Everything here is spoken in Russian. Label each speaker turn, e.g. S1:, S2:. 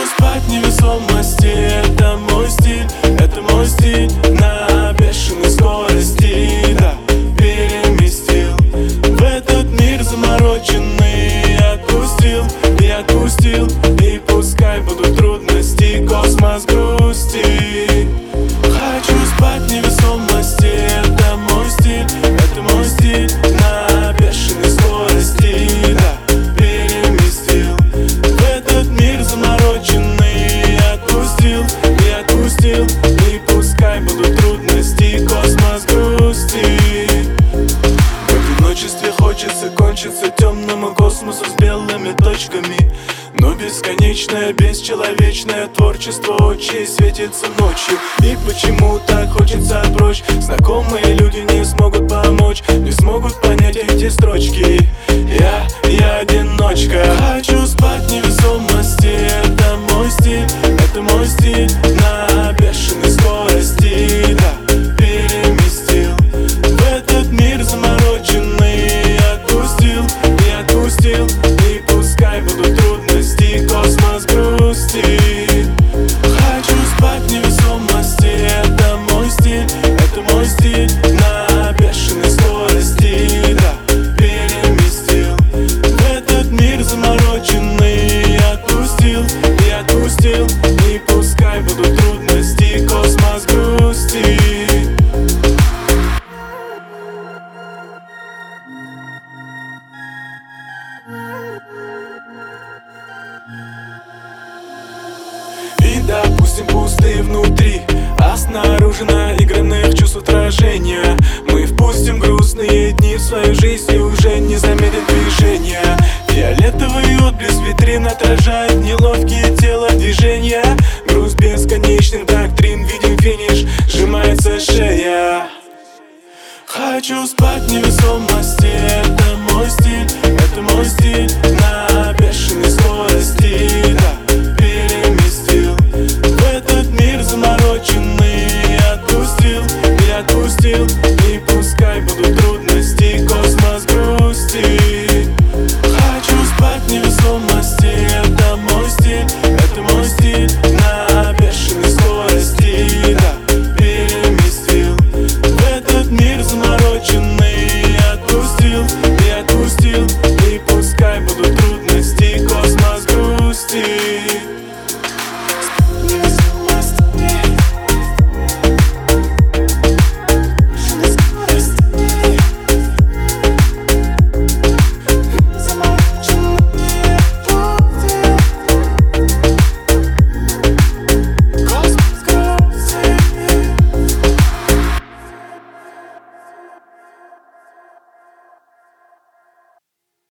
S1: спать в невесомости, это мой стиль, это мой стиль. На бешеной скорости, да, переместил в этот мир замороченный. Отпустил, и пускай будут трудности, космос грусти. Хочу спать в невесомости, это мой стиль, это мой стиль. На бешеной скорости, да, переместил в этот мир замороченный. Отпустил, и пускай будут трудности, космос грусти. В одиночестве хочется кончиться темному космосу с белыми точками. Но бесконечное, бесчеловечное творчество очей светится ночью. И почему так хочется прочь? Знакомые люди не смогут помочь, не смогут понять эти строчки. Я одиночка. Хочу спать в невесомости, это мой стиль, это мой стиль. На бешеной скорости, да, переместил в этот мир замороченный. Отпустил, и пускай будут трудности, космос грусти. Хочу спать в невесомости, это мой стиль, это мой стиль. На бешеной скорости, да, переместил в этот мир замороченный. Отпустил, и пускай будут трудности, космос грусти. И допустим пустые внутри, а снаружи наигранных чувств отражения. Мы впустим грустные дни в свою жизнь и уже не заметим движения. Фиолетовый отблеск витрин отражает неловкие телодвижения. Груз бесконечных доктрин, видим финиш, сжимается шея. Хочу спать в невесомости, это